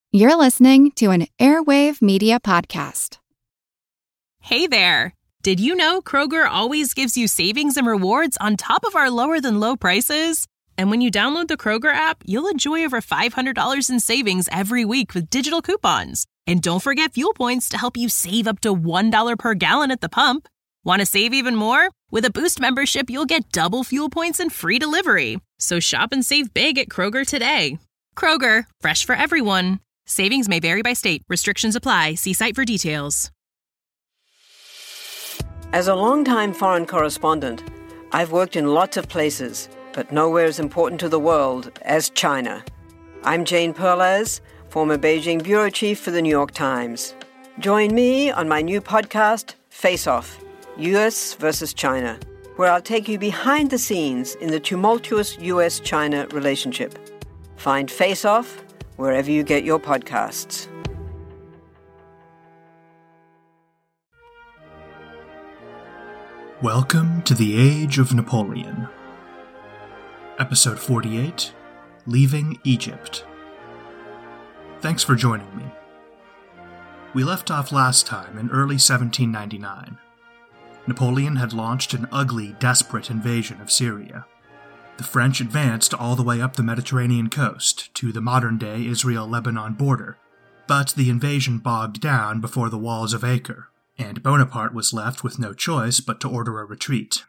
You're listening to an Airwave Media Podcast. Hey there! Did you know Kroger always gives you savings and rewards on top of our lower-than-low prices? And when you download the Kroger app, you'll enjoy over $500 in savings every week with digital coupons. And don't forget fuel points to help you save up to $1 per gallon at the pump. Want to save even more? With a Boost membership, you'll get double fuel points and free delivery. So shop and save big at Kroger today. Kroger, fresh for everyone. Savings may vary by state. Restrictions apply. See site for details. As a longtime foreign correspondent, I've worked in lots of places, but nowhere as important to the world as China. I'm Jane Perlez, former Beijing bureau chief for the New York Times. Join me on my new podcast, Face Off, U.S. versus China, where I'll take you behind the scenes in the tumultuous U.S.-China relationship. Find Face Off wherever you get your podcasts. Welcome to the Age of Napoleon. Episode 48, Leaving Egypt. Thanks for joining me. We left off last time in early 1799. Napoleon had launched an ugly, desperate invasion of Syria. The French advanced all the way up the Mediterranean coast to the modern-day Israel-Lebanon border, but the invasion bogged down before the walls of Acre, and Bonaparte was left with no choice but to order a retreat.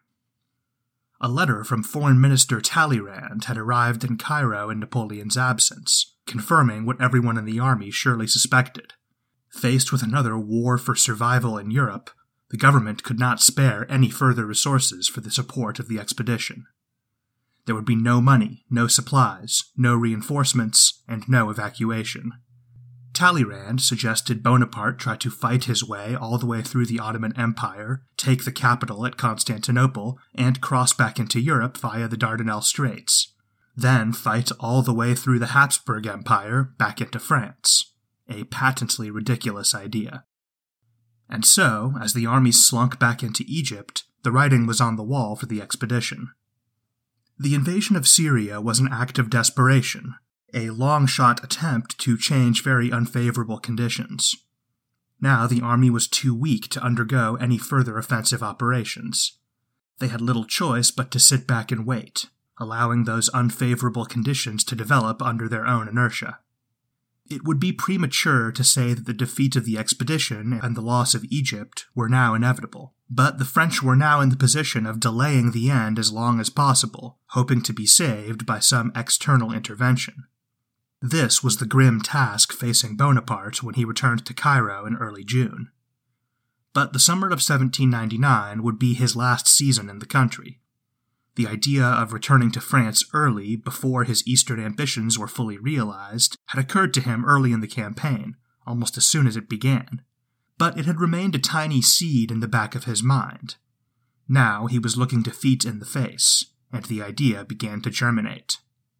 A letter from Foreign Minister Talleyrand had arrived in Cairo in Napoleon's absence, confirming what everyone in the army surely suspected. Faced with another war for survival in Europe, the government could not spare any further resources for the support of the expedition. There would be no money, no supplies, no reinforcements, and no evacuation. Talleyrand suggested Bonaparte try to fight his way all the way through the Ottoman Empire, take the capital at Constantinople, and cross back into Europe via the Dardanelles Straits. Then fight all the way through the Habsburg Empire back into France. A patently ridiculous idea. And so, as the army slunk back into Egypt, the writing was on the wall for the expedition. The invasion of Syria was an act of desperation, a long-shot attempt to change very unfavorable conditions. Now the army was too weak to undergo any further offensive operations. They had little choice but to sit back and wait, allowing those unfavorable conditions to develop under their own inertia. It would be premature to say that the defeat of the expedition and the loss of Egypt were now inevitable, but the French were now in the position of delaying the end as long as possible, hoping to be saved by some external intervention. This was the grim task facing Bonaparte when he returned to Cairo in early June. But the summer of 1799 would be his last season in the country. The idea of returning to France early, before his eastern ambitions were fully realized, had occurred to him early in the campaign, almost as soon as it began. But it had remained a tiny seed in the back of his mind. Now he was looking defeat in the face, and the idea began to germinate.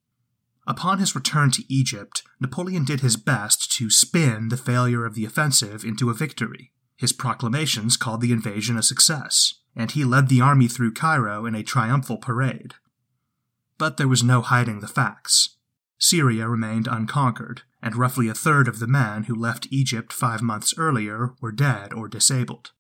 Upon his return to Egypt, Napoleon did his best to spin the failure of the offensive into a victory. His proclamations called the invasion a success, and he led the army through Cairo in a triumphal parade. But there was no hiding the facts. Syria remained unconquered, and roughly a third of the men who left Egypt 5 months earlier were dead or disabled.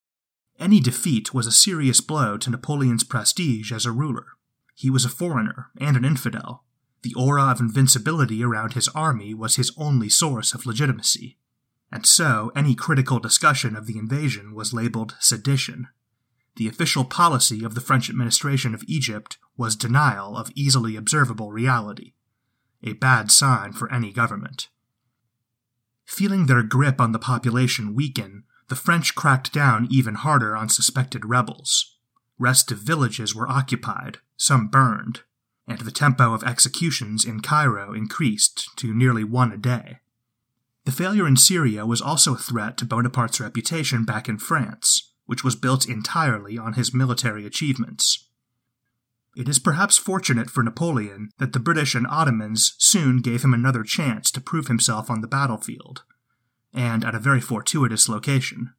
Any defeat was a serious blow to Napoleon's prestige as a ruler. He was a foreigner and an infidel. The aura of invincibility around his army was his only source of legitimacy. And so any critical discussion of the invasion was labeled sedition. The official policy of the French administration of Egypt was denial of easily observable reality, a bad sign for any government. Feeling their grip on the population weaken, the French cracked down even harder on suspected rebels. Restive villages were occupied, some burned, and the tempo of executions in Cairo increased to nearly 1 a day. The failure in Syria was also a threat to Bonaparte's reputation back in France, which was built entirely on his military achievements. It is perhaps fortunate for Napoleon that the British and Ottomans soon gave him another chance to prove himself on the battlefield, and at a very fortuitous location.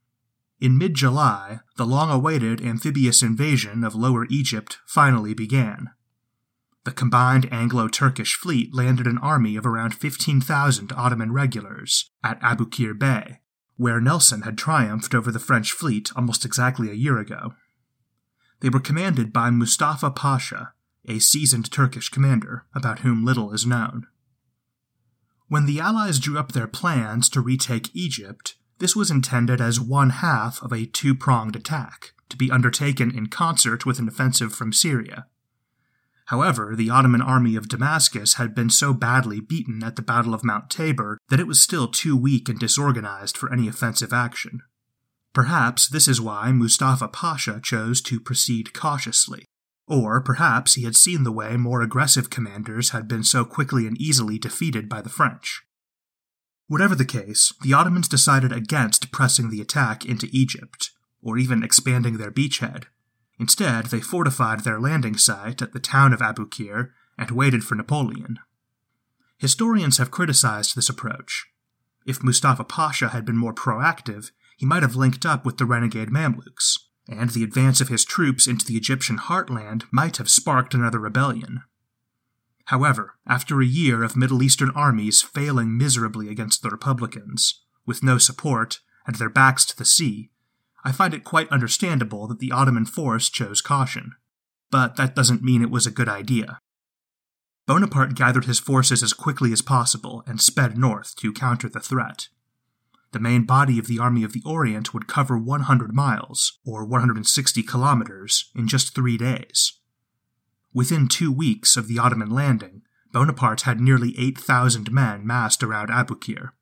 In mid-July, the long-awaited amphibious invasion of Lower Egypt finally began. the combined Anglo-Turkish fleet landed an army of around 15,000 Ottoman regulars at Abukir Bay, where Nelson had triumphed over the French fleet almost exactly a year ago. They were commanded by Mustafa Pasha, a seasoned Turkish commander about whom little is known. When the Allies drew up their plans to retake Egypt, this was intended as one half of a two-pronged attack, to be undertaken in concert with an offensive from Syria. However, the Ottoman army of Damascus had been so badly beaten at the Battle of Mount Tabor that it was still too weak and disorganized for any offensive action. Perhaps this is why Mustafa Pasha chose to proceed cautiously, or perhaps he had seen the way more aggressive commanders had been so quickly and easily defeated by the French. Whatever the case, the Ottomans decided against pressing the attack into Egypt, or even expanding their beachhead. Instead, they fortified their landing site at the town of Abukir and waited for Napoleon. Historians have criticized this approach. If Mustafa Pasha had been more proactive, he might have linked up with the renegade Mamluks, and the advance of his troops into the Egyptian heartland might have sparked another rebellion. However, after a year of Middle Eastern armies failing miserably against the Republicans, with no support and their backs to the sea, I find it quite understandable that the Ottoman force chose caution. But that doesn't mean it was a good idea. Bonaparte gathered his forces as quickly as possible and sped north to counter the threat. The main body of the Army of the Orient would cover 100 miles, or 160 kilometers, in just 3 days. Within 2 weeks of the Ottoman landing, Bonaparte had nearly 8,000 men massed around Abukir.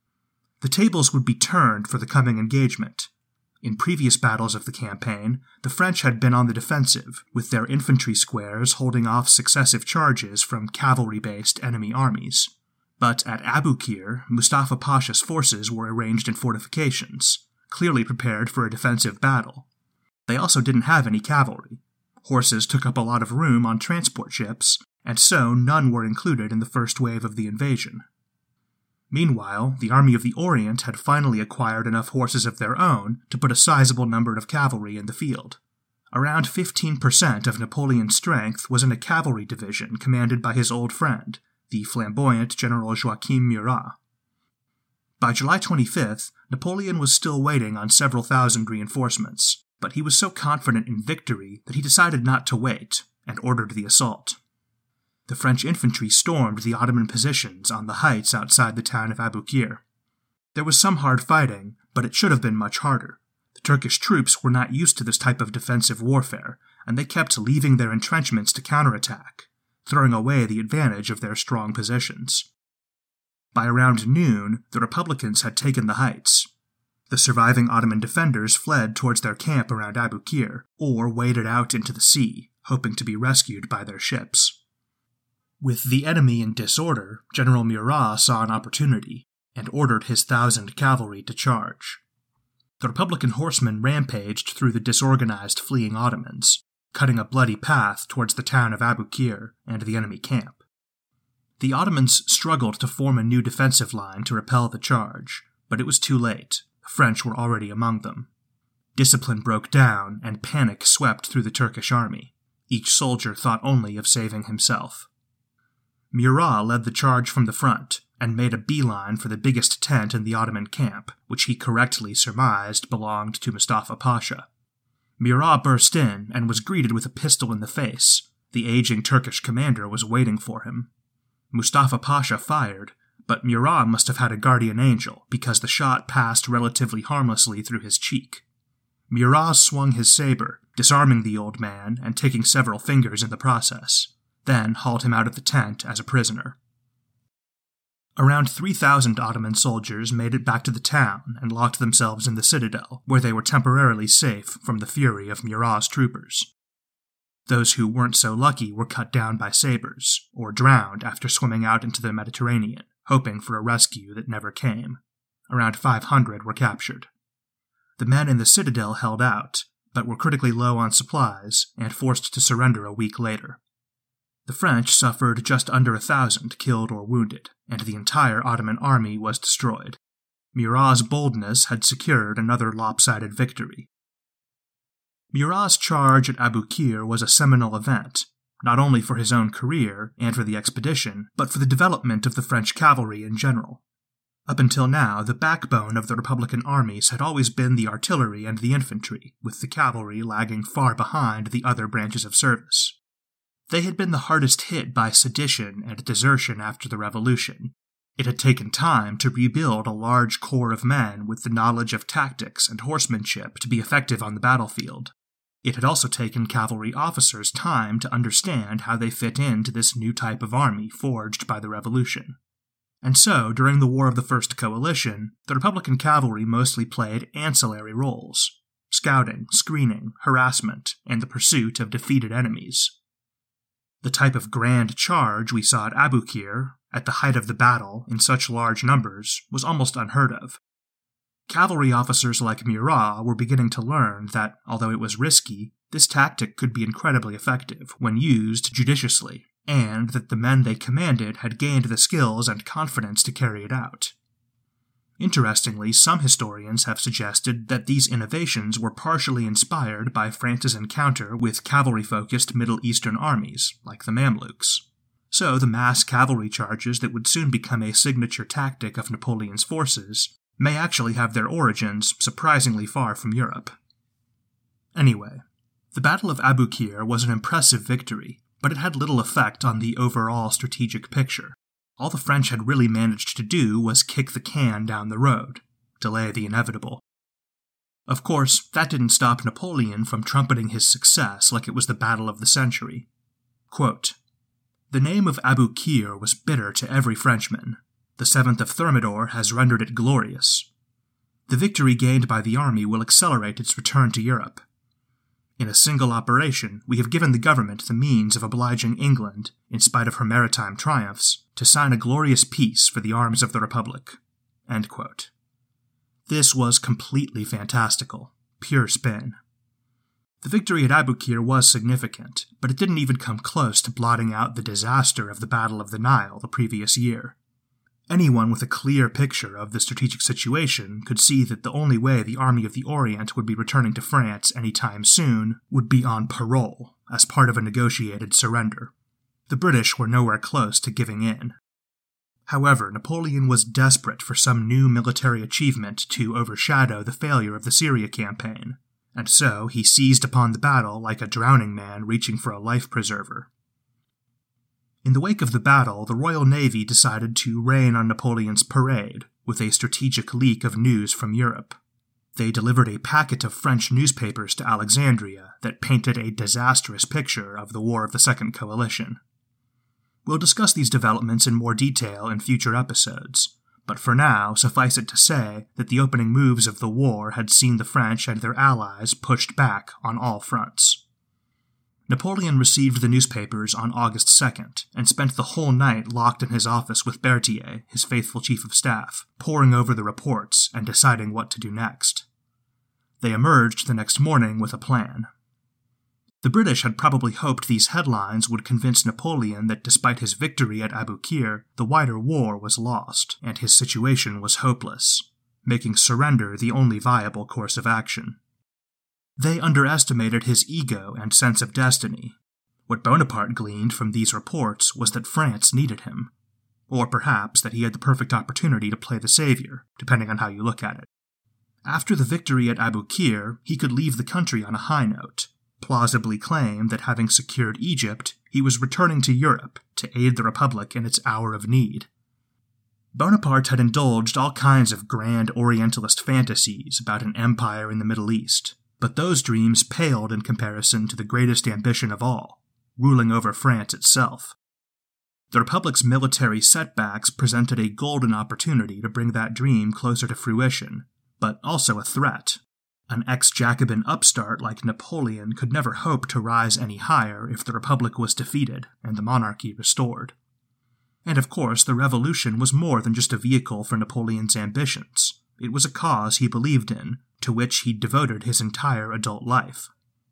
The tables would be turned for the coming engagement. In previous battles of the campaign, the French had been on the defensive, with their infantry squares holding off successive charges from cavalry-based enemy armies. But at Abukir, Mustafa Pasha's forces were arranged in fortifications, clearly prepared for a defensive battle. They also didn't have any cavalry. Horses took up a lot of room on transport ships, and so none were included in the first wave of the invasion. Meanwhile, the Army of the Orient had finally acquired enough horses of their own to put a sizable number of cavalry in the field. Around 15% of Napoleon's strength was in a cavalry division commanded by his old friend, the flamboyant General Joachim Murat. By July 25th, Napoleon was still waiting on several thousand reinforcements, but he was so confident in victory that he decided not to wait and ordered the assault. The French infantry stormed the Ottoman positions on the heights outside the town of Abukir. There was some hard fighting, but it should have been much harder. The Turkish troops were not used to this type of defensive warfare, and they kept leaving their entrenchments to counterattack, throwing away the advantage of their strong positions. By around noon, the Republicans had taken the heights. The surviving Ottoman defenders fled towards their camp around Abukir, or waded out into the sea, hoping to be rescued by their ships. With the enemy in disorder, General Murat saw an opportunity, and ordered his 1,000 cavalry to charge. The Republican horsemen rampaged through the disorganized fleeing Ottomans, cutting a bloody path towards the town of Abukir and the enemy camp. The Ottomans struggled to form a new defensive line to repel the charge, but it was too late. The French were already among them. Discipline broke down, and panic swept through the Turkish army. Each soldier thought only of saving himself. Murat led the charge from the front, and made a beeline for the biggest tent in the Ottoman camp, which he correctly surmised belonged to Mustafa Pasha. Murat burst in and was greeted with a pistol in the face. The aging Turkish commander was waiting for him. Mustafa Pasha fired, but Murat must have had a guardian angel, because the shot passed relatively harmlessly through his cheek. Murat swung his saber, disarming the old man and taking several fingers in the process, then hauled him out of the tent as a prisoner. Around 3,000 Ottoman soldiers made it back to the town and locked themselves in the citadel, where they were temporarily safe from the fury of Murat's troopers. Those who weren't so lucky were cut down by sabers, or drowned after swimming out into the Mediterranean, hoping for a rescue that never came. Around 500 were captured. The men in the citadel held out, but were critically low on supplies and forced to surrender a week later. The French suffered just under 1,000 killed or wounded, and the entire Ottoman army was destroyed. Murat's boldness had secured another lopsided victory. Murat's charge at Abukir was a seminal event, not only for his own career and for the expedition, but for the development of the French cavalry in general. Up until now, the backbone of the Republican armies had always been the artillery and the infantry, with the cavalry lagging far behind the other branches of service. They had been the hardest hit by sedition and desertion after the Revolution. It had taken time to rebuild a large corps of men with the knowledge of tactics and horsemanship to be effective on the battlefield. It had also taken cavalry officers time to understand how they fit into this new type of army forged by the Revolution. And so, during the War of the First Coalition, the Republican cavalry mostly played ancillary roles: scouting, screening, harassment, and the pursuit of defeated enemies. The type of grand charge we saw at Aboukir, at the height of the battle, in such large numbers, was almost unheard of. Cavalry officers like Murat were beginning to learn that, although it was risky, this tactic could be incredibly effective when used judiciously, and that the men they commanded had gained the skills and confidence to carry it out. Interestingly, some historians have suggested that these innovations were partially inspired by France's encounter with cavalry-focused Middle Eastern armies, like the Mamluks. So the mass cavalry charges that would soon become a signature tactic of Napoleon's forces may actually have their origins surprisingly far from Europe. Anyway, the Battle of Aboukir was an impressive victory, but it had little effect on the overall strategic picture. All the French had really managed to do was kick the can down the road, delay the inevitable. Of course, that didn't stop Napoleon from trumpeting his success like it was the battle of the century. Quote, "The name of Aboukir was bitter to every Frenchman. The 7th of Thermidor has rendered it glorious. The victory gained by the army will accelerate its return to Europe. In a single operation, we have given the government the means of obliging England, in spite of her maritime triumphs, to sign a glorious peace for the arms of the Republic." End quote. This was completely fantastical, pure spin. The victory at Aboukir was significant, but it didn't even come close to blotting out the disaster of the Battle of the Nile the previous year. Anyone with a clear picture of the strategic situation could see that the only way the Army of the Orient would be returning to France any time soon would be on parole, as part of a negotiated surrender. The British were nowhere close to giving in. However, Napoleon was desperate for some new military achievement to overshadow the failure of the Syria campaign, and so he seized upon the battle like a drowning man reaching for a life preserver. In the wake of the battle, the Royal Navy decided to rain on Napoleon's parade with a strategic leak of news from Europe. They delivered a packet of French newspapers to Alexandria that painted a disastrous picture of the War of the Second Coalition. We'll discuss these developments in more detail in future episodes, but for now, suffice it to say that the opening moves of the war had seen the French and their allies pushed back on all fronts. Napoleon received the newspapers on August 2nd, and spent the whole night locked in his office with Berthier, his faithful chief of staff, poring over the reports and deciding what to do next. They emerged the next morning with a plan. The British had probably hoped these headlines would convince Napoleon that despite his victory at Aboukir, the wider war was lost, and his situation was hopeless, making surrender the only viable course of action. They underestimated his ego and sense of destiny. What Bonaparte gleaned from these reports was that France needed him, or perhaps that he had the perfect opportunity to play the savior, depending on how you look at it. After the victory at Aboukir, he could leave the country on a high note, plausibly claim that having secured Egypt, he was returning to Europe to aid the Republic in its hour of need. Bonaparte had indulged all kinds of grand Orientalist fantasies about an empire in the Middle East, but those dreams paled in comparison to the greatest ambition of all, ruling over France itself. The Republic's military setbacks presented a golden opportunity to bring that dream closer to fruition, but also a threat. An ex-Jacobin upstart like Napoleon could never hope to rise any higher if the Republic was defeated and the monarchy restored. And of course, the revolution was more than just a vehicle for Napoleon's ambitions. It was a cause he believed in, to which he devoted his entire adult life.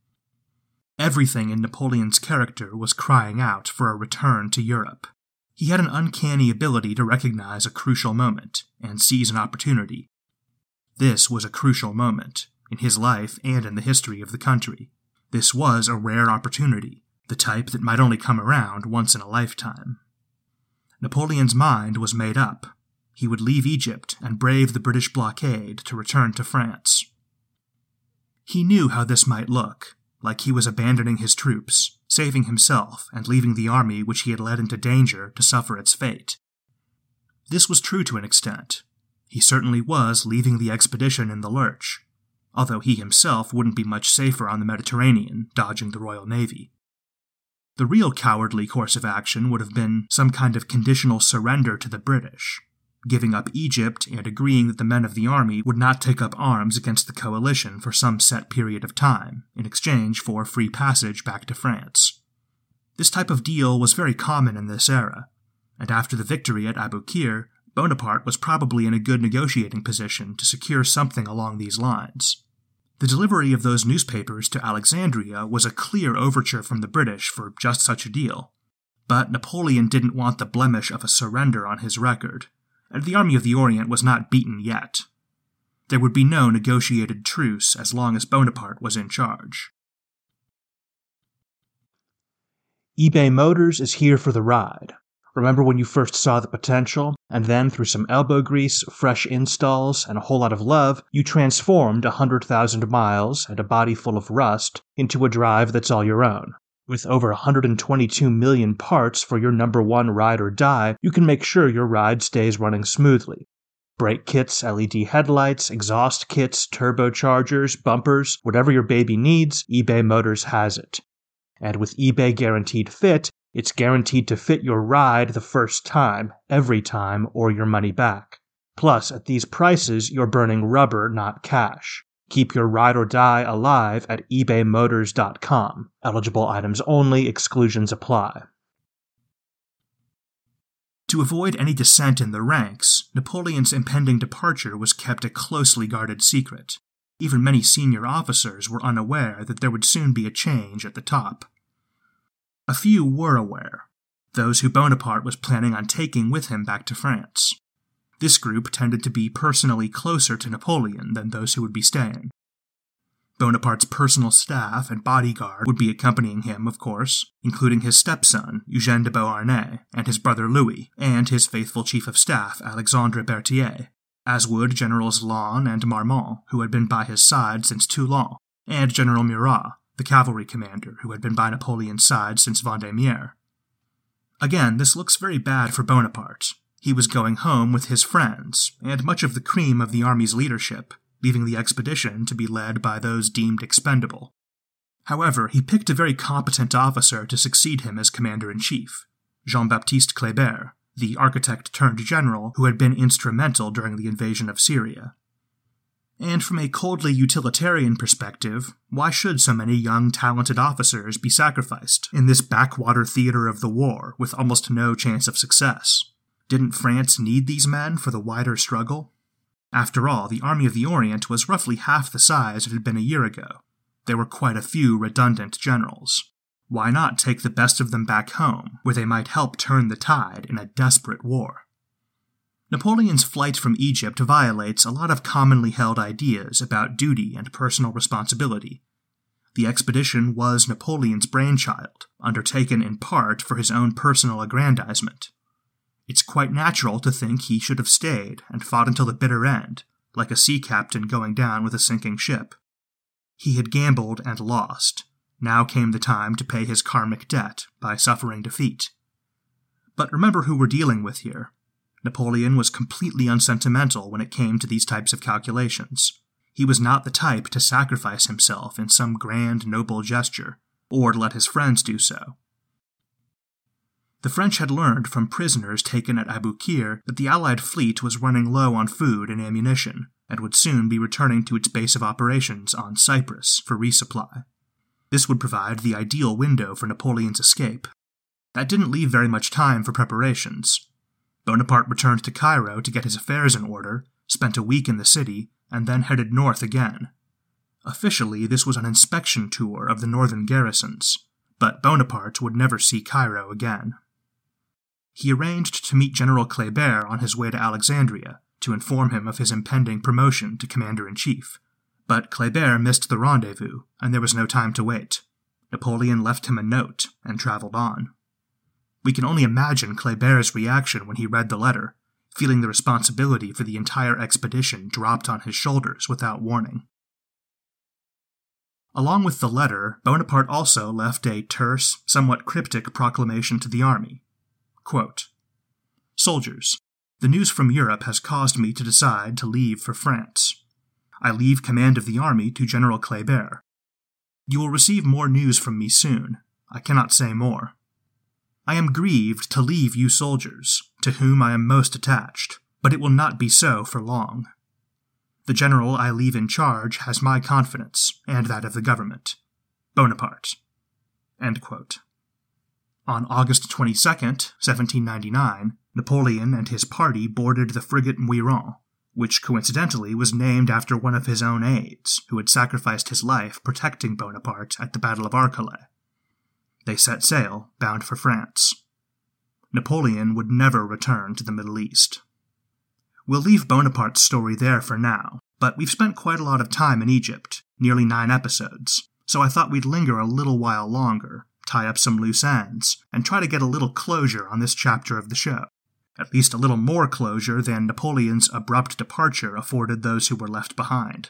Everything in Napoleon's character was crying out for a return to Europe. He had an uncanny ability to recognize a crucial moment and seize an opportunity. This was a crucial moment, in his life and in the history of the country. This was a rare opportunity, the type that might only come around once in a lifetime. Napoleon's mind was made up. He would leave Egypt and brave the British blockade to return to France. He knew how this might look, like he was abandoning his troops, saving himself and leaving the army which he had led into danger to suffer its fate. This was true to an extent. He certainly was leaving the expedition in the lurch, although he himself wouldn't be much safer on the Mediterranean, dodging the Royal Navy. The real cowardly course of action would have been some kind of conditional surrender to the British, giving up Egypt and agreeing that the men of the army would not take up arms against the coalition for some set period of time, in exchange for free passage back to France. This type of deal was very common in this era, and after the victory at Aboukir, Bonaparte was probably in a good negotiating position to secure something along these lines. The delivery of those newspapers to Alexandria was a clear overture from the British for just such a deal. But Napoleon didn't want the blemish of a surrender on his record, and the Army of the Orient was not beaten yet. There would be no negotiated truce as long as Bonaparte was in charge. eBay Motors is here for the ride. Remember when you first saw the potential, and then through some elbow grease, fresh installs, and a whole lot of love, you transformed 100,000 miles and a body full of rust into a drive that's all your own. With over 122 million parts for your number one ride or die, you can make sure your ride stays running smoothly. Brake kits, LED headlights, exhaust kits, turbochargers, bumpers, whatever your baby needs, eBay Motors has it. And with eBay Guaranteed Fit, it's guaranteed to fit your ride the first time, every time, or your money back. Plus, at these prices, you're burning rubber, not cash. Keep your ride or die alive at ebaymotors.com. Eligible items only, exclusions apply. To avoid any dissent in the ranks, Napoleon's impending departure was kept a closely guarded secret. Even many senior officers were unaware that there would soon be a change at the top. A few were aware, those who Bonaparte was planning on taking with him back to France. This group tended to be personally closer to Napoleon than those who would be staying. Bonaparte's personal staff and bodyguard would be accompanying him, of course, including his stepson, Eugène de Beauharnais, and his brother Louis, and his faithful chief of staff, Alexandre Berthier, as would Generals Lannes and Marmont, who had been by his side since Toulon, and General Murat, the cavalry commander who had been by Napoleon's side since Vendémiaire. Again, this looks very bad for Bonaparte. He was going home with his friends, and much of the cream of the army's leadership, leaving the expedition to be led by those deemed expendable. However, he picked a very competent officer to succeed him as commander-in-chief, Jean-Baptiste Kléber, the architect-turned-general who had been instrumental during the invasion of Syria. And from a coldly utilitarian perspective, why should so many young, talented officers be sacrificed in this backwater theater of the war with almost no chance of success? Didn't France need these men for the wider struggle? After all, the Army of the Orient was roughly half the size it had been a year ago. There were quite a few redundant generals. Why not take the best of them back home, where they might help turn the tide in a desperate war? Napoleon's flight from Egypt violates a lot of commonly held ideas about duty and personal responsibility. The expedition was Napoleon's brainchild, undertaken in part for his own personal aggrandizement. It's quite natural to think he should have stayed and fought until the bitter end, like a sea captain going down with a sinking ship. He had gambled and lost. Now came the time to pay his karmic debt by suffering defeat. But remember who we're dealing with here. Napoleon was completely unsentimental when it came to these types of calculations. He was not the type to sacrifice himself in some grand, noble gesture, or to let his friends do so. The French had learned from prisoners taken at Aboukir that the Allied fleet was running low on food and ammunition, and would soon be returning to its base of operations on Cyprus for resupply. This would provide the ideal window for Napoleon's escape. That didn't leave very much time for preparations. Bonaparte returned to Cairo to get his affairs in order, spent a week in the city, and then headed north again. Officially, this was an inspection tour of the northern garrisons, but Bonaparte would never see Cairo again. He arranged to meet General Kléber on his way to Alexandria to inform him of his impending promotion to commander-in-chief, but Kléber missed the rendezvous, and there was no time to wait. Napoleon left him a note and traveled on. We can only imagine Kleber's reaction when he read the letter, feeling the responsibility for the entire expedition dropped on his shoulders without warning. Along with the letter, Bonaparte also left a terse, somewhat cryptic proclamation to the army. Quote, "Soldiers, the news from Europe has caused me to decide to leave for France. I leave command of the army to General Kleber. You will receive more news from me soon. I cannot say more. I am grieved to leave you soldiers, to whom I am most attached, but it will not be so for long. The general I leave in charge has my confidence, and that of the government. Bonaparte." End quote. On August 22, 1799, Napoleon and his party boarded the frigate Muiron, which coincidentally was named after one of his own aides, who had sacrificed his life protecting Bonaparte at the Battle of Argelès. They set sail, bound for France. Napoleon would never return to the Middle East. We'll leave Bonaparte's story there for now, but we've spent quite a lot of time in Egypt, nearly 9 episodes, so I thought we'd linger a little while longer, tie up some loose ends, and try to get a little closure on this chapter of the show. At least a little more closure than Napoleon's abrupt departure afforded those who were left behind.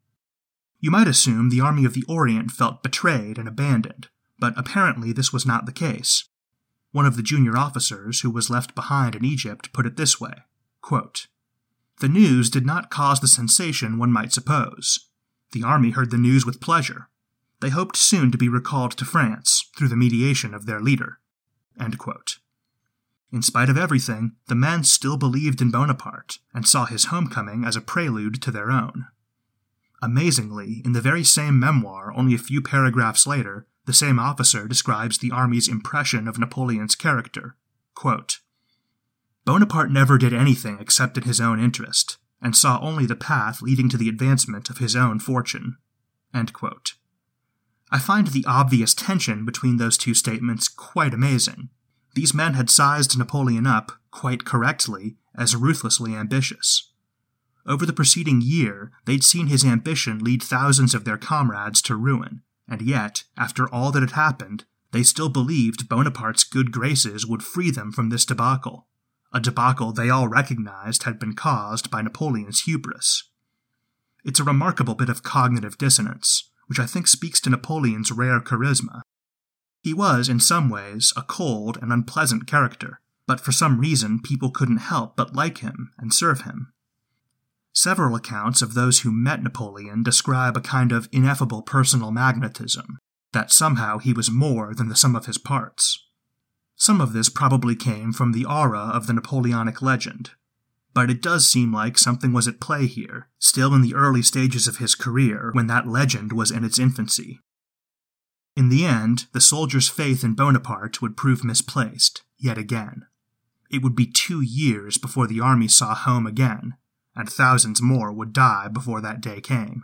You might assume the Army of the Orient felt betrayed and abandoned, but apparently this was not the case. One of the junior officers who was left behind in Egypt put it this way, quote, "The news did not cause the sensation one might suppose. The army heard the news with pleasure. They hoped soon to be recalled to France through the mediation of their leader." End quote. In spite of everything, the men still believed in Bonaparte and saw his homecoming as a prelude to their own. Amazingly, in the very same memoir, only a few paragraphs later, the same officer describes the army's impression of Napoleon's character. Quote, "Bonaparte never did anything except in his own interest, and saw only the path leading to the advancement of his own fortune." End quote. I find the obvious tension between those two statements quite amazing. These men had sized Napoleon up, quite correctly, as ruthlessly ambitious. Over the preceding year, they'd seen his ambition lead thousands of their comrades to ruin, and yet, after all that had happened, they still believed Bonaparte's good graces would free them from this debacle, a debacle they all recognized had been caused by Napoleon's hubris. It's a remarkable bit of cognitive dissonance, which I think speaks to Napoleon's rare charisma. He was, in some ways, a cold and unpleasant character, but for some reason people couldn't help but like him and serve him. Several accounts of those who met Napoleon describe a kind of ineffable personal magnetism, that somehow he was more than the sum of his parts. Some of this probably came from the aura of the Napoleonic legend, but it does seem like something was at play here, still in the early stages of his career when that legend was in its infancy. In the end, the soldiers' faith in Bonaparte would prove misplaced, yet again. It would be 2 years before the army saw home again, and thousands more would die before that day came.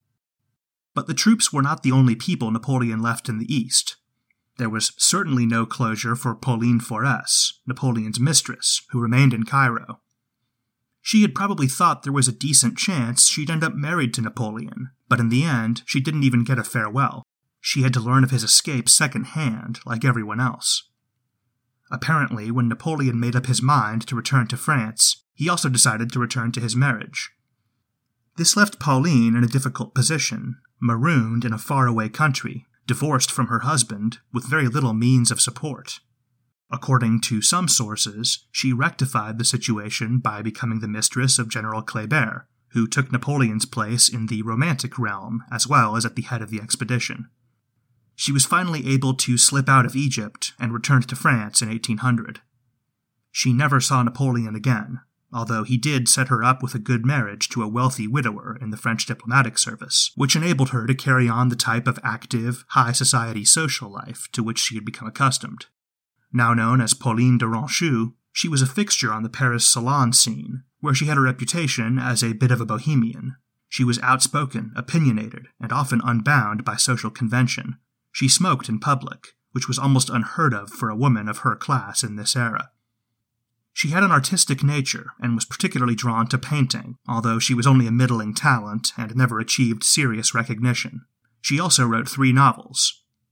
But the troops were not the only people Napoleon left in the East. There was certainly no closure for Pauline Forès, Napoleon's mistress, who remained in Cairo. She had probably thought there was a decent chance she'd end up married to Napoleon, but in the end, she didn't even get a farewell. She had to learn of his escape second-hand, like everyone else. Apparently, when Napoleon made up his mind to return to France, he also decided to return to his marriage. This left Pauline in a difficult position, marooned in a faraway country, divorced from her husband, with very little means of support. According to some sources, she rectified the situation by becoming the mistress of General Kleber, who took Napoleon's place in the romantic realm, as well as at the head of the expedition. She was finally able to slip out of Egypt and returned to France in 1800. She never saw Napoleon again, although he did set her up with a good marriage to a wealthy widower in the French diplomatic service, which enabled her to carry on the type of active, high-society social life to which she had become accustomed. Now known as Pauline de Ronchou, she was a fixture on the Paris salon scene, where she had a reputation as a bit of a bohemian. She was outspoken, opinionated, and often unbound by social convention. She smoked in public, which was almost unheard of for a woman of her class in this era. She had an artistic nature and was particularly drawn to painting, although she was only a middling talent and never achieved serious recognition. She also wrote 3 novels.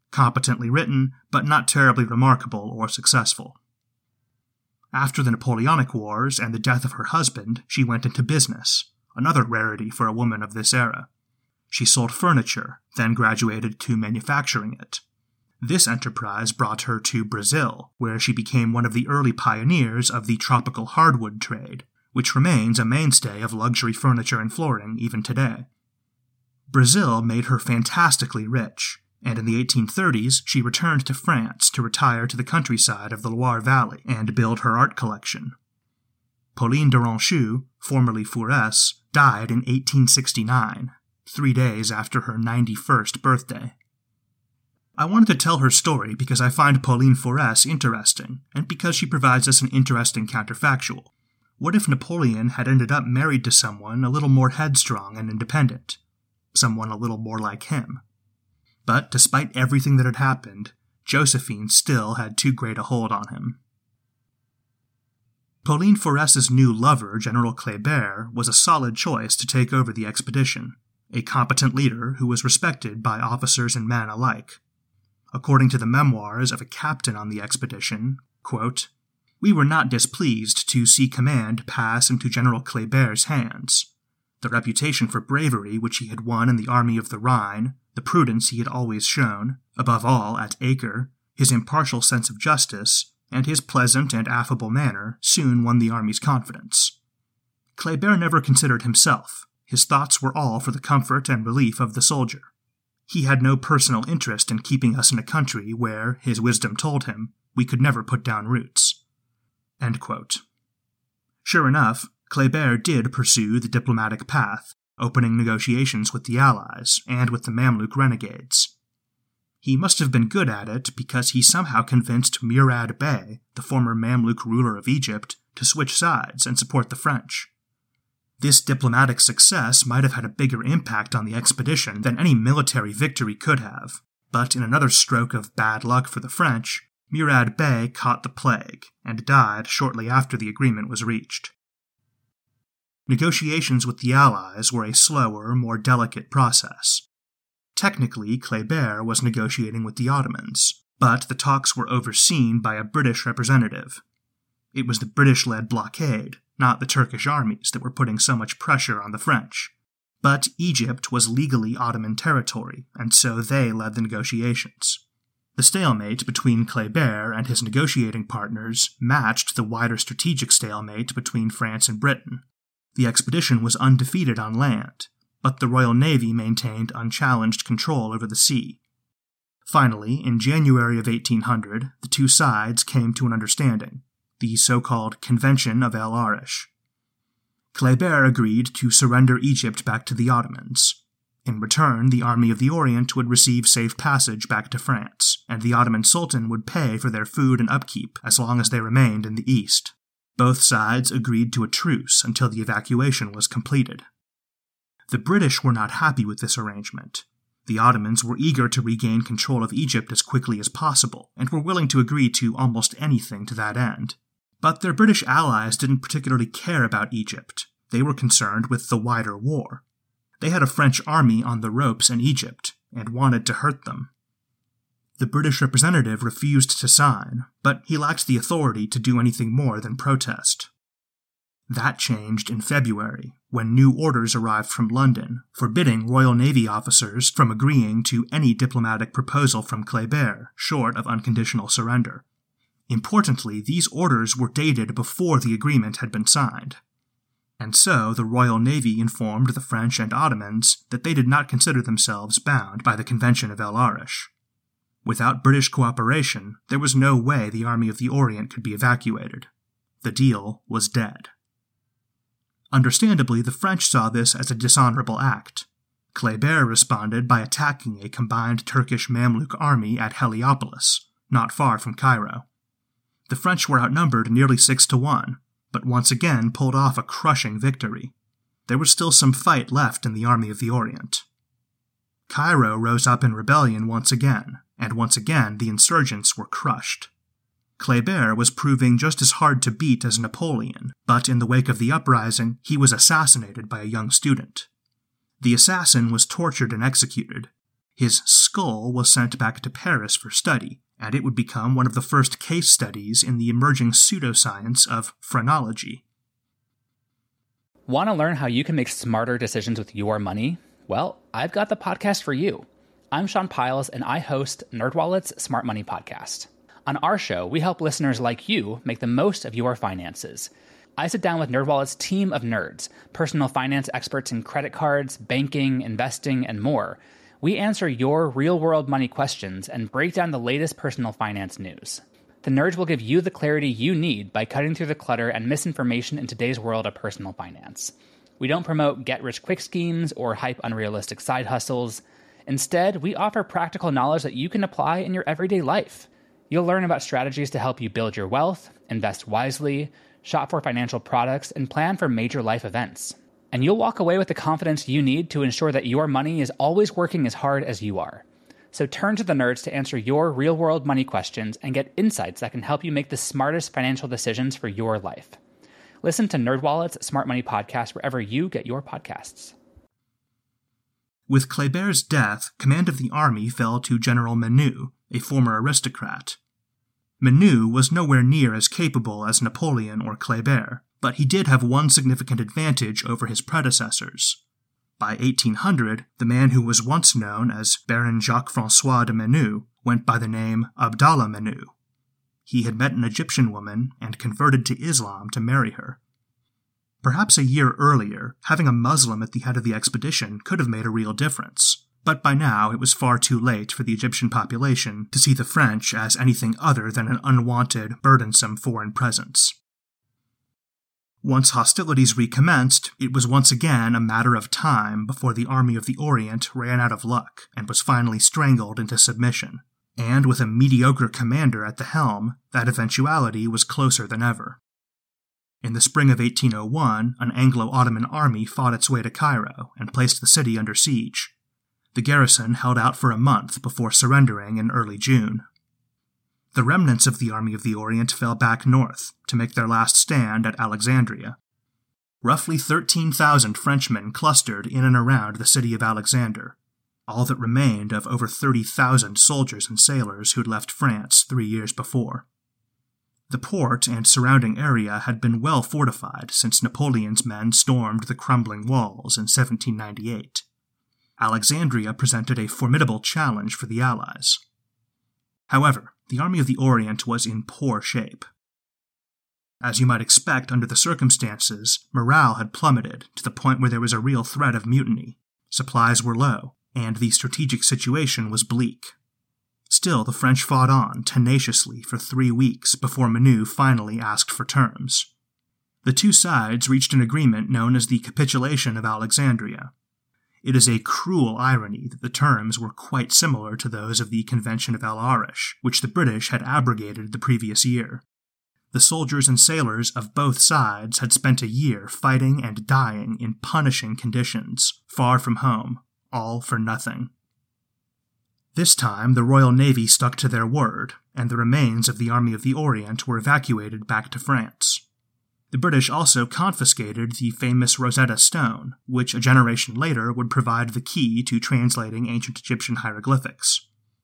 competently written, but not terribly remarkable or successful. After the Napoleonic Wars and the death of her husband, she went into business, another rarity for a woman of this era. She sold furniture, then graduated to manufacturing it. This enterprise brought her to Brazil, where she became one of the early pioneers of the tropical hardwood trade, which remains a mainstay of luxury furniture and flooring even today. Brazil made her fantastically rich, and in the 1830s she returned to France to retire to the countryside of the Loire Valley and build her art collection. Pauline de Ronchou, formerly Fourès, died in 1869, 3 days after her 91st birthday. I wanted to tell her story because I find Pauline Fourès interesting, and because she provides us an interesting counterfactual. What if Napoleon had ended up married to someone a little more headstrong and independent? Someone a little more like him? But despite everything that had happened, Josephine still had too great a hold on him. Pauline Fourès's new lover, General Kléber, was a solid choice to take over the expedition, a competent leader who was respected by officers and men alike. According to the memoirs of a captain on the expedition, quote, "We were not displeased to see command pass into General Kléber's hands. The reputation for bravery which he had won in the Army of the Rhine, the prudence he had always shown, above all at Acre, his impartial sense of justice, and his pleasant and affable manner soon won the army's confidence. Kléber never considered himself. His thoughts were all for the comfort and relief of the soldier. He had no personal interest in keeping us in a country where, his wisdom told him, we could never put down roots." End quote. Sure enough, Kléber did pursue the diplomatic path, opening negotiations with the Allies and with the Mamluk renegades. He must have been good at it because he somehow convinced Murad Bey, the former Mamluk ruler of Egypt, to switch sides and support the French. This diplomatic success might have had a bigger impact on the expedition than any military victory could have, but in another stroke of bad luck for the French, Murad Bey caught the plague and died shortly after the agreement was reached. Negotiations with the Allies were a slower, more delicate process. Technically, Kléber was negotiating with the Ottomans, but the talks were overseen by a British representative. It was the British-led blockade, not the Turkish armies, that were putting so much pressure on the French. But Egypt was legally Ottoman territory, and so they led the negotiations. The stalemate between Kléber and his negotiating partners matched the wider strategic stalemate between France and Britain. The expedition was undefeated on land, but the Royal Navy maintained unchallenged control over the sea. Finally, in January of 1800, the two sides came to an understanding, the so-called Convention of El Arish. Kléber agreed to surrender Egypt back to the Ottomans. In return, the Army of the Orient would receive safe passage back to France, and the Ottoman Sultan would pay for their food and upkeep as long as they remained in the east. Both sides agreed to a truce until the evacuation was completed. The British were not happy with this arrangement. The Ottomans were eager to regain control of Egypt as quickly as possible, and were willing to agree to almost anything to that end. But their British allies didn't particularly care about Egypt. They were concerned with the wider war. They had a French army on the ropes in Egypt, and wanted to hurt them. The British representative refused to sign, but he lacked the authority to do anything more than protest. That changed in February, when new orders arrived from London, forbidding Royal Navy officers from agreeing to any diplomatic proposal from Kléber, short of unconditional surrender. Importantly, these orders were dated before the agreement had been signed. And so the Royal Navy informed the French and Ottomans that they did not consider themselves bound by the Convention of El Arish. Without British cooperation, there was no way the Army of the Orient could be evacuated. The deal was dead. Understandably, the French saw this as a dishonorable act. Kléber responded by attacking a combined Turkish Mamluk army at Heliopolis, not far from Cairo. The French were outnumbered nearly 6-1, but once again pulled off a crushing victory. There was still some fight left in the Army of the Orient. Cairo rose up in rebellion once again, and once again the insurgents were crushed. Kléber was proving just as hard to beat as Napoleon, but in the wake of the uprising, he was assassinated by a young student. The assassin was tortured and executed. His skull was sent back to Paris for study, and it would become one of the first case studies in the emerging pseudoscience of phrenology. Want to learn how you can make smarter decisions with your money? Well, I've got the podcast for you. I'm Sean Piles, and I host NerdWallet's Smart Money Podcast. On our show, we help listeners like you make the most of your finances. I sit down with NerdWallet's team of nerds, personal finance experts in credit cards, banking, investing, and more. We answer your real-world money questions and break down the latest personal finance news. The nerds will give you the clarity you need by cutting through the clutter and misinformation in today's world of personal finance. We don't promote get-rich-quick schemes or hype unrealistic side hustles. Instead, we offer practical knowledge that you can apply in your everyday life. You'll learn about strategies to help you build your wealth, invest wisely, shop for financial products, and plan for major life events. And you'll walk away with the confidence you need to ensure that your money is always working as hard as you are. So turn to the nerds to answer your real-world money questions and get insights that can help you make the smartest financial decisions for your life. Listen to NerdWallet's Smart Money Podcast wherever you get your podcasts. With Kleber's death, command of the army fell to General Menou, a former aristocrat. Menou was nowhere near as capable as Napoleon or Kleber, but he did have one significant advantage over his predecessors. By 1800, the man who was once known as Baron Jacques-François de Menou went by the name Abdallah Menou. He had met an Egyptian woman and converted to Islam to marry her. Perhaps a year earlier, having a Muslim at the head of the expedition could have made a real difference, but by now it was far too late for the Egyptian population to see the French as anything other than an unwanted, burdensome foreign presence. Once hostilities recommenced, it was once again a matter of time before the Army of the Orient ran out of luck and was finally strangled into submission. And with a mediocre commander at the helm, that eventuality was closer than ever. In the spring of 1801, an Anglo-Ottoman army fought its way to Cairo and placed the city under siege. The garrison held out for a month before surrendering in early June. The remnants of the Army of the Orient fell back north to make their last stand at Alexandria. Roughly 13,000 Frenchmen clustered in and around the city of Alexander, all that remained of over 30,000 soldiers and sailors who'd left France 3 years before. The port and surrounding area had been well fortified since Napoleon's men stormed the crumbling walls in 1798. Alexandria presented a formidable challenge for the Allies. However, the Army of the Orient was in poor shape. As you might expect under the circumstances, morale had plummeted to the point where there was a real threat of mutiny. Supplies were low, and the strategic situation was bleak. Still, the French fought on tenaciously for 3 weeks before Menou finally asked for terms. The two sides reached an agreement known as the Capitulation of Alexandria. It is a cruel irony that the terms were quite similar to those of the Convention of El Arish, which the British had abrogated the previous year. The soldiers and sailors of both sides had spent a year fighting and dying in punishing conditions, far from home, all for nothing. This time, the Royal Navy stuck to their word, and the remains of the Army of the Orient were evacuated back to France. The British also confiscated the famous Rosetta Stone, which a generation later would provide the key to translating ancient Egyptian hieroglyphics.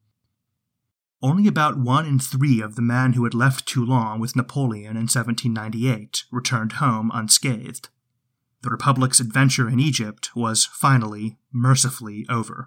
Only about 1 in 3 of the men who had left Toulon with Napoleon in 1798 returned home unscathed. The Republic's adventure in Egypt was finally, mercifully over.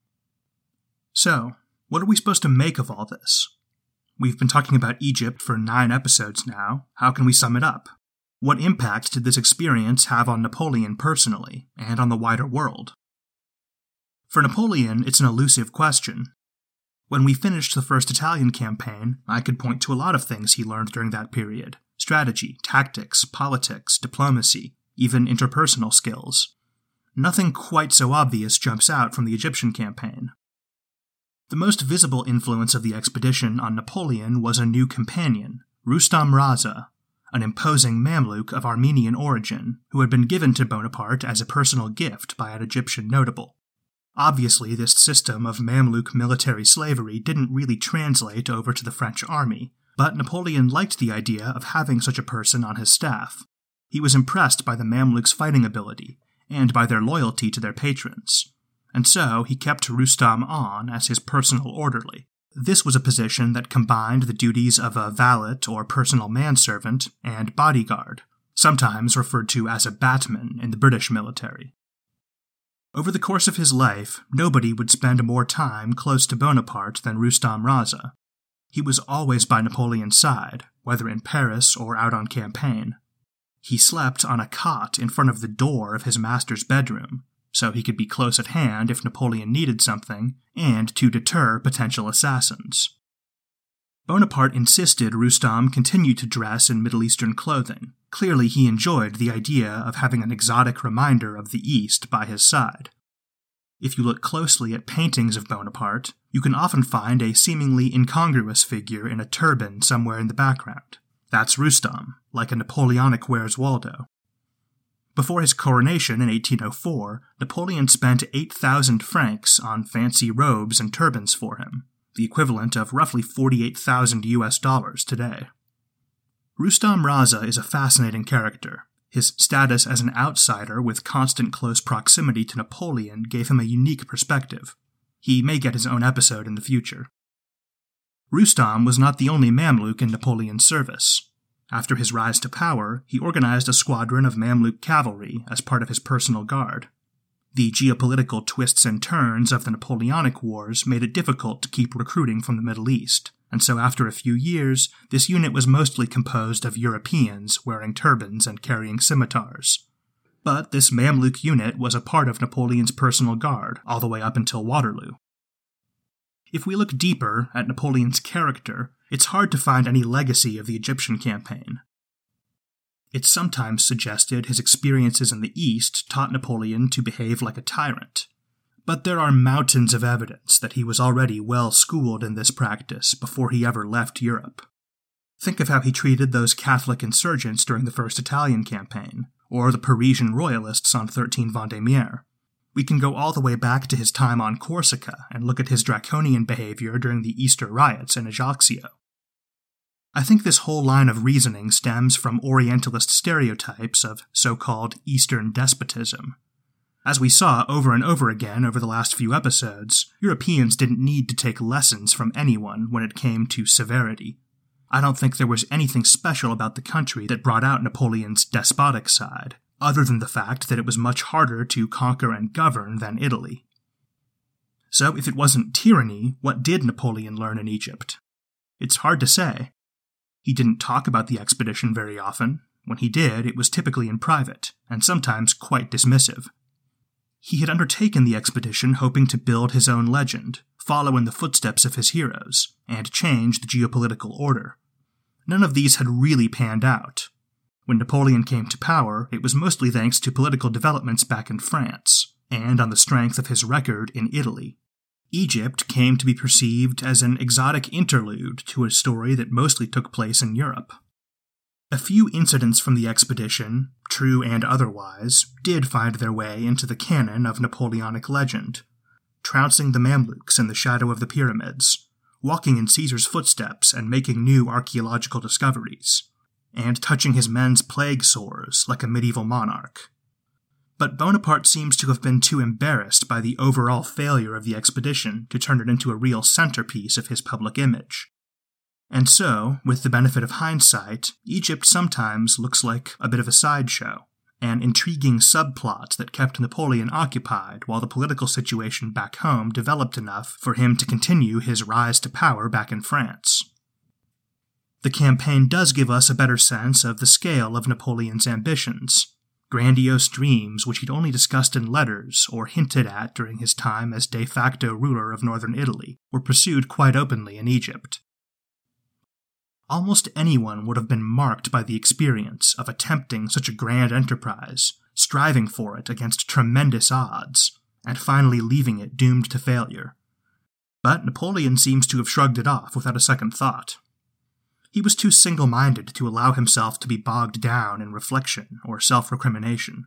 So, what are we supposed to make of all this? We've been talking about Egypt for 9 episodes now. How can we sum it up? What impact did this experience have on Napoleon personally, and on the wider world? For Napoleon, it's an elusive question. When we finished the First Italian campaign, I could point to a lot of things he learned during that period. Strategy, tactics, politics, diplomacy, even interpersonal skills. Nothing quite so obvious jumps out from the Egyptian campaign. The most visible influence of the expedition on Napoleon was a new companion, Rustam Raza, an imposing Mamluk of Armenian origin, who had been given to Bonaparte as a personal gift by an Egyptian notable. Obviously, this system of Mamluk military slavery didn't really translate over to the French army, but Napoleon liked the idea of having such a person on his staff. He was impressed by the Mamluks' fighting ability, and by their loyalty to their patrons. and so he kept Rustam on as his personal orderly. This was a position that combined the duties of a valet or personal manservant and bodyguard, sometimes referred to as a batman in the British military. Over the course of his life, nobody would spend more time close to Bonaparte than Rustam Raza. He was always by Napoleon's side, whether in Paris or out on campaign. He slept on a cot in front of the door of his master's bedroom, so he could be close at hand if Napoleon needed something, and to deter potential assassins. Bonaparte insisted Rustam continue to dress in Middle Eastern clothing. Clearly he enjoyed the idea of having an exotic reminder of the East by his side. If you look closely at paintings of Bonaparte, you can often find a seemingly incongruous figure in a turban somewhere in the background. That's Rustam, like a Napoleonic Where's Waldo. Before his coronation in 1804, Napoleon spent 8,000 francs on fancy robes and turbans for him, the equivalent of roughly $48,000 today. Rustam Raza is a fascinating character. His status as an outsider with constant close proximity to Napoleon gave him a unique perspective. He may get his own episode in the future. Rustam was not the only Mamluk in Napoleon's service. After his rise to power, he organized a squadron of Mamluk cavalry as part of his personal guard. The geopolitical twists and turns of the Napoleonic Wars made it difficult to keep recruiting from the Middle East, and so after a few years, this unit was mostly composed of Europeans wearing turbans and carrying scimitars. But this Mamluk unit was a part of Napoleon's personal guard all the way up until Waterloo. If we look deeper at Napoleon's character, it's hard to find any legacy of the Egyptian campaign. It's sometimes suggested his experiences in the East taught Napoleon to behave like a tyrant, but there are mountains of evidence that he was already well schooled in this practice before he ever left Europe. Think of how he treated those Catholic insurgents during the First Italian campaign, or the Parisian royalists on 13 Vendémiaire. We can go all the way back to his time on Corsica and look at his draconian behavior during the Easter riots in Ajaccio. I think this whole line of reasoning stems from Orientalist stereotypes of so-called Eastern despotism. As we saw over and over again over the last few episodes, Europeans didn't need to take lessons from anyone when it came to severity. I don't think there was anything special about the country that brought out Napoleon's despotic side, other than the fact that it was much harder to conquer and govern than Italy. So if it wasn't tyranny, what did Napoleon learn in Egypt? It's hard to say. He didn't talk about the expedition very often. When he did, it was typically in private, and sometimes quite dismissive. He had undertaken the expedition hoping to build his own legend, follow in the footsteps of his heroes, and change the geopolitical order. None of these had really panned out. When Napoleon came to power, it was mostly thanks to political developments back in France, and on the strength of his record in Italy. Egypt came to be perceived as an exotic interlude to a story that mostly took place in Europe. A few incidents from the expedition, true and otherwise, did find their way into the canon of Napoleonic legend. Trouncing the Mamluks in the shadow of the pyramids, walking in Caesar's footsteps and making new archaeological discoveries, and touching his men's plague sores like a medieval monarch. But Bonaparte seems to have been too embarrassed by the overall failure of the expedition to turn it into a real centerpiece of his public image. And so, with the benefit of hindsight, Egypt sometimes looks like a bit of a sideshow, an intriguing subplot that kept Napoleon occupied while the political situation back home developed enough for him to continue his rise to power back in France. The campaign does give us a better sense of the scale of Napoleon's ambitions. Grandiose dreams which he'd only discussed in letters or hinted at during his time as de facto ruler of northern Italy were pursued quite openly in Egypt. Almost anyone would have been marked by the experience of attempting such a grand enterprise, striving for it against tremendous odds, and finally leaving it doomed to failure. But Napoleon seems to have shrugged it off without a second thought. He was too single-minded to allow himself to be bogged down in reflection or self-recrimination.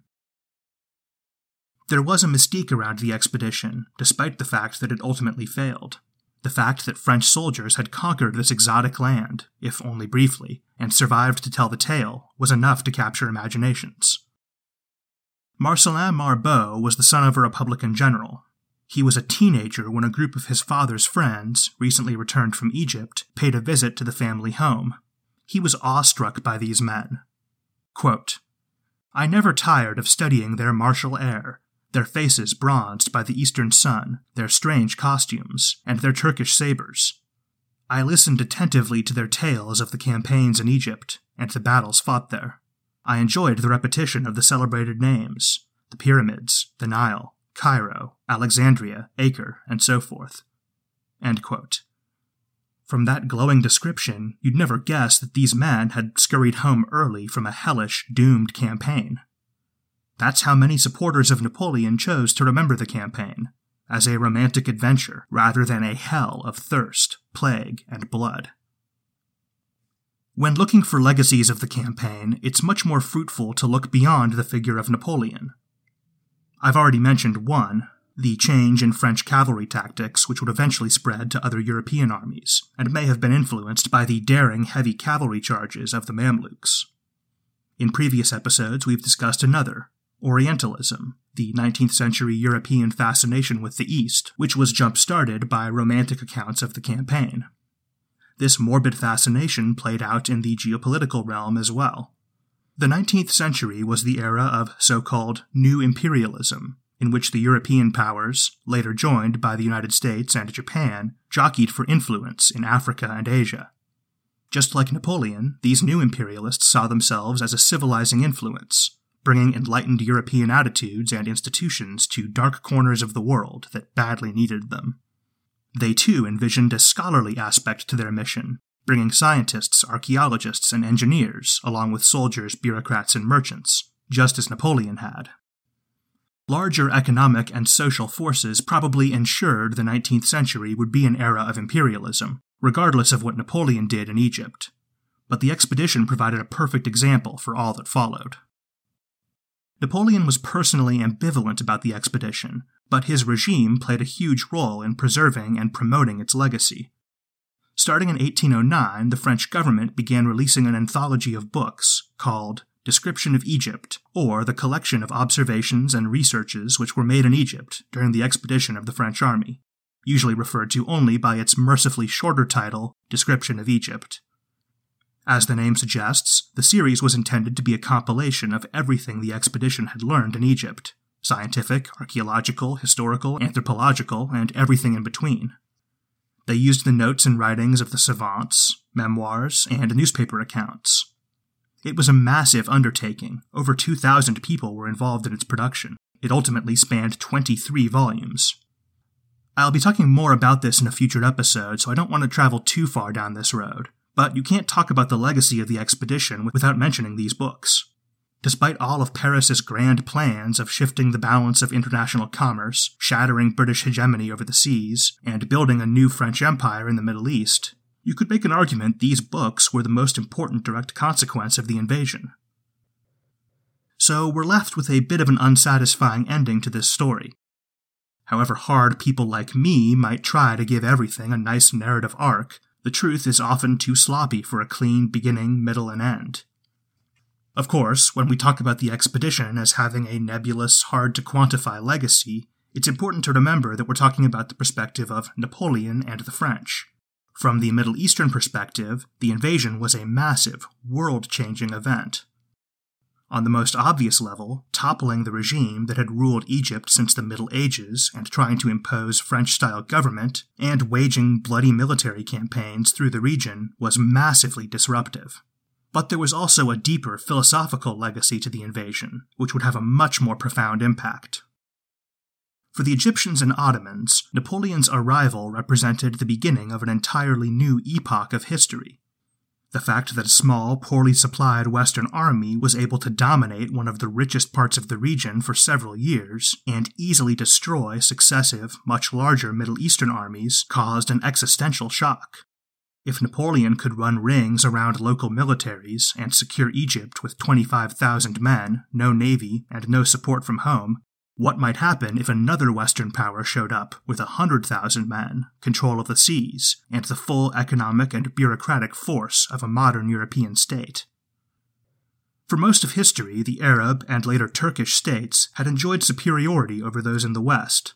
There was a mystique around the expedition, despite the fact that it ultimately failed. The fact that French soldiers had conquered this exotic land, if only briefly, and survived to tell the tale, was enough to capture imaginations. Marcellin Marbeau was the son of a Republican general. He was a teenager when a group of his father's friends, recently returned from Egypt, paid a visit to the family home. He was awestruck by these men. Quote, "I never tired of studying their martial air, their faces bronzed by the eastern sun, their strange costumes, and their Turkish sabers. I listened attentively to their tales of the campaigns in Egypt and the battles fought there. I enjoyed the repetition of the celebrated names, the pyramids, the Nile, Cairo, Alexandria, Acre, and so forth." End quote. From that glowing description, you'd never guess that these men had scurried home early from a hellish, doomed campaign. That's how many supporters of Napoleon chose to remember the campaign, as a romantic adventure rather than a hell of thirst, plague, and blood. When looking for legacies of the campaign, it's much more fruitful to look beyond the figure of Napoleon. I've already mentioned one, the change in French cavalry tactics, which would eventually spread to other European armies, and may have been influenced by the daring heavy cavalry charges of the Mamluks. In previous episodes, we've discussed another, Orientalism, the 19th century European fascination with the East, which was jump-started by romantic accounts of the campaign. This morbid fascination played out in the geopolitical realm as well. The 19th century was the era of so-called New Imperialism, in which the European powers, later joined by the United States and Japan, jockeyed for influence in Africa and Asia. Just like Napoleon, these new imperialists saw themselves as a civilizing influence, bringing enlightened European attitudes and institutions to dark corners of the world that badly needed them. They too envisioned a scholarly aspect to their mission, bringing scientists, archaeologists, and engineers, along with soldiers, bureaucrats, and merchants, just as Napoleon had. Larger economic and social forces probably ensured the 19th century would be an era of imperialism, regardless of what Napoleon did in Egypt. But the expedition provided a perfect example for all that followed. Napoleon was personally ambivalent about the expedition, but his regime played a huge role in preserving and promoting its legacy. Starting in 1809, the French government began releasing an anthology of books called Description of Egypt, or the collection of observations and researches which were made in Egypt during the expedition of the French army, usually referred to only by its mercifully shorter title, Description of Egypt. As the name suggests, the series was intended to be a compilation of everything the expedition had learned in Egypt, scientific, archaeological, historical, anthropological, and everything in between. They used the notes and writings of the savants, memoirs, and newspaper accounts. It was a massive undertaking. Over 2,000 people were involved in its production. It ultimately spanned 23 volumes. I'll be talking more about this in a future episode, so I don't want to travel too far down this road. But you can't talk about the legacy of the expedition without mentioning these books. Despite all of Paris's grand plans of shifting the balance of international commerce, shattering British hegemony over the seas, and building a new French empire in the Middle East, you could make an argument these books were the most important direct consequence of the invasion. So we're left with a bit of an unsatisfying ending to this story. However hard people like me might try to give everything a nice narrative arc, the truth is often too sloppy for a clean beginning, middle, and end. Of course, when we talk about the expedition as having a nebulous, hard-to-quantify legacy, it's important to remember that we're talking about the perspective of Napoleon and the French. From the Middle Eastern perspective, the invasion was a massive, world-changing event. On the most obvious level, toppling the regime that had ruled Egypt since the Middle Ages and trying to impose French-style government, and waging bloody military campaigns through the region was massively disruptive. But there was also a deeper philosophical legacy to the invasion, which would have a much more profound impact. For the Egyptians and Ottomans, Napoleon's arrival represented the beginning of an entirely new epoch of history. The fact that a small, poorly supplied Western army was able to dominate one of the richest parts of the region for several years, and easily destroy successive, much larger Middle Eastern armies, caused an existential shock. If Napoleon could run rings around local militaries and secure Egypt with 25,000 men, no navy, and no support from home, what might happen if another Western power showed up with 100,000 men, control of the seas, and the full economic and bureaucratic force of a modern European state? For most of history, the Arab and later Turkish states had enjoyed superiority over those in the West.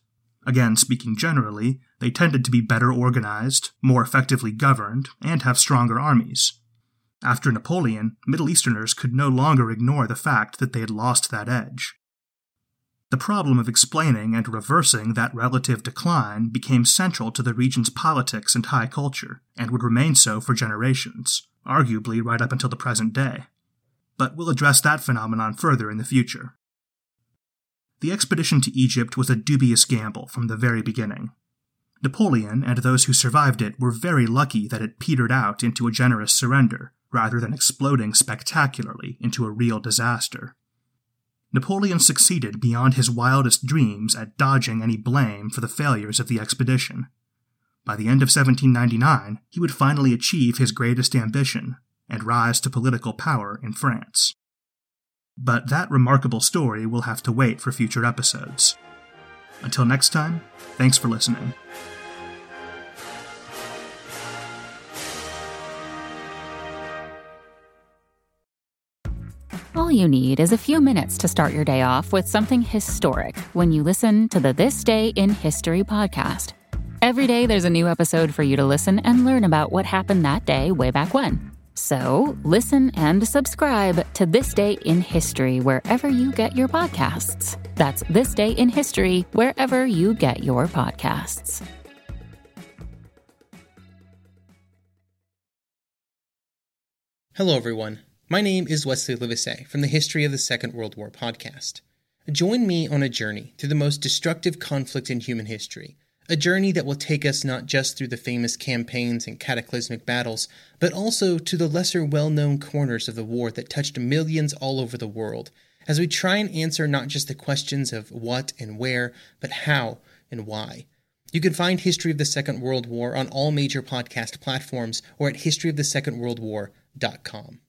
Again, speaking generally, they tended to be better organized, more effectively governed, and have stronger armies. After Napoleon, Middle Easterners could no longer ignore the fact that they had lost that edge. The problem of explaining and reversing that relative decline became central to the region's politics and high culture, and would remain so for generations, arguably right up until the present day. But we'll address that phenomenon further in the future. The expedition to Egypt was a dubious gamble from the very beginning. Napoleon and those who survived it were very lucky that it petered out into a generous surrender, rather than exploding spectacularly into a real disaster. Napoleon succeeded beyond his wildest dreams at dodging any blame for the failures of the expedition. By the end of 1799, he would finally achieve his greatest ambition and rise to political power in France. But that remarkable story will have to wait for future episodes. Until next time, thanks for listening. All you need is a few minutes to start your day off with something historic when you listen to the This Day in History podcast. Every day there's a new episode for you to listen and learn about what happened that day way back when. So listen and subscribe to This Day in History wherever you get your podcasts. That's This Day in History wherever you get your podcasts. Hello, everyone. My name is Wesley Livesey from the History of the Second World War podcast. Join me on a journey through the most destructive conflict in human history, a journey that will take us not just through the famous campaigns and cataclysmic battles, but also to the lesser well-known corners of the war that touched millions all over the world, as we try and answer not just the questions of what and where, but how and why. You can find History of the Second World War on all major podcast platforms or at historyofthesecondworldwar.com.